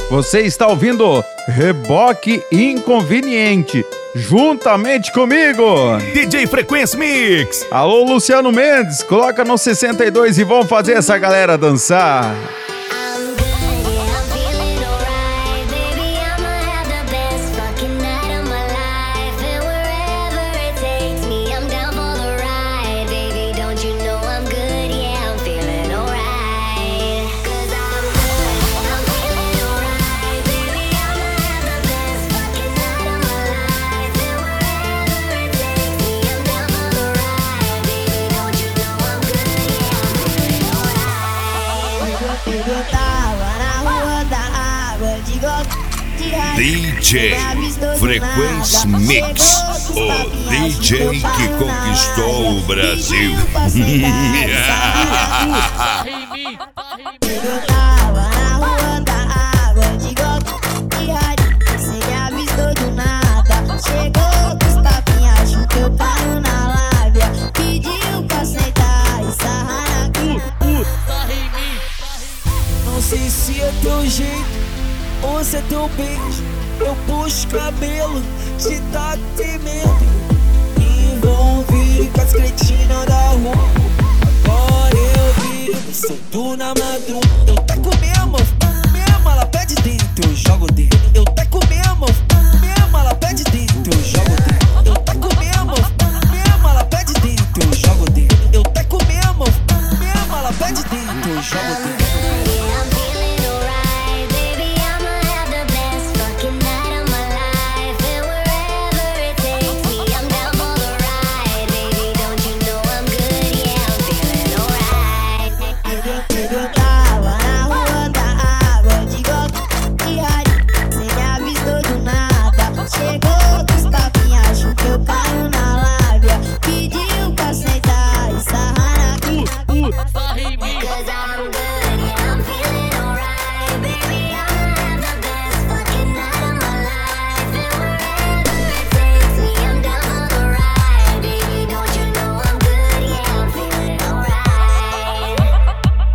Você está ouvindo Reboque Inconveniente, juntamente comigo, DJ Frequência Mix. Alô, Luciano Mendes, coloca no 62 e vamos fazer essa galera dançar. DJ Frequência Mix, o DJ que conquistou o Brasil. Eu tava na rua da água de golpe de rádio, você me avisou do nada. Chegou com os papinhos, junto eu paro na lábia. Pediu pra sentar e sarrar na Não sei se é teu jeito ou se é teu beijo. Eu puxo o cabelo, te tá temendo. Envolvido com as cretinas da rua. Agora eu vivo, solto na madruga. Eu taco mesmo, ela pede dentro, eu jogo dentro.